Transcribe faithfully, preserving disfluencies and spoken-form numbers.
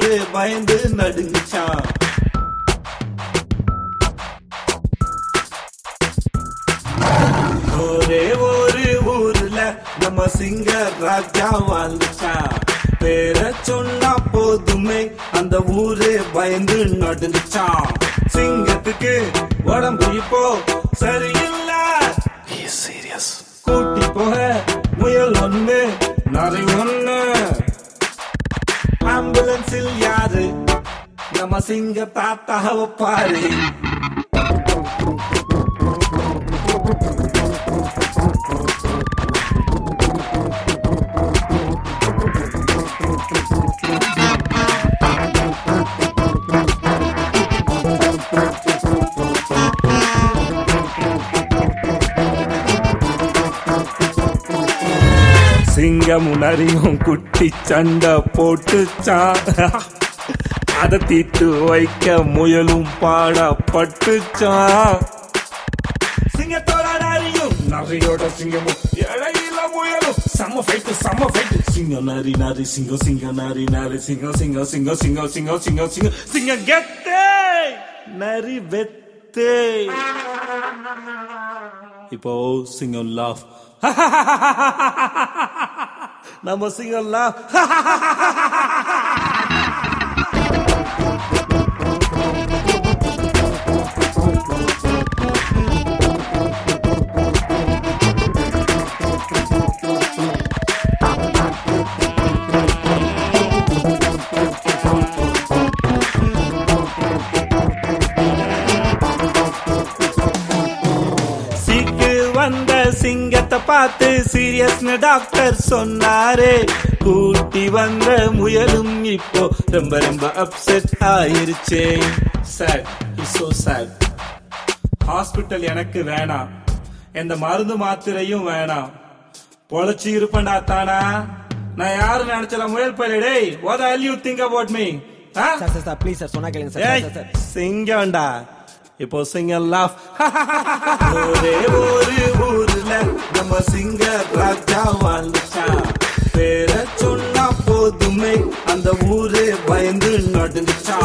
ஊரே பயந்து நடுங்குச்சான். ஒரே ஒரு ஊர்ல நம்ம சிங்க ராஜா வாழ்ந்துச்சான். பேர சொன்னா போதுமே அந்த ஊரே பயந்து நடுங்குச்சான். சிங்கத்துக்கு உடம்பு இப்போ சரியில்லை, கூட்டி போக முயல் ஒண்ணு நரி ஒண்ணு. ஆம்புலன்ஸில் யாரு நம்ம சிங்க தாத்தாவை பாரு. சிங்கமும் நரியும் குட்டி சண்டை போட்டுச்சான். அதை தீட்டு வைக்க முயலும் பாடப்பட்டுச்சான். சிங்கத்தோட நரியும் நரியோட சிங்கமும் இடையில முயலும் சம ஃபைட்டு சம ஃபைட்டு. சிங்கம் நரி நரி சிங்கம் சிங்கம் நரி நரி சிங்கம் சிங்கம் சிங்கம் சிங்கம் சிங்கம் சிங்கம் சிங்கம் சிங்கம் கெத்தே நரி வெத்தே. இப்போ சிங்கம் லாஃப், நம்ம சிங்கம் லாஃப். வந்த சிங்கத்தை பார்த்து சீரியஸ்னு டாக்டர் சொன்னாரே. கூட்டி வந்த முயலும் இப்போ ரொம்ப ரொம்ப அப்செட் ஆயிருச்சே. Sir it's so sad. Hospital எனக்கு வேணாம், எந்த மருந்து மாத்திரையும் வேணாம். பொழைச்சி இருப்பேன்டா தானா. நான் யாரு நினைச்சல முயல் பயிலே. what the hell you think about me? Sir sir sir please sir சொன்னா கேளுங்க சார். சார் சிங்கம்டா இப்போ சிங்கம் லாஃப். ஒரே ஒரு ஊர்ல நம்ம சிங்க ராஜா வாழ்ந்துச்சான். பேர சொன்னா போதுமே அந்த ஊரே பயந்து நடுங்குச்சான்.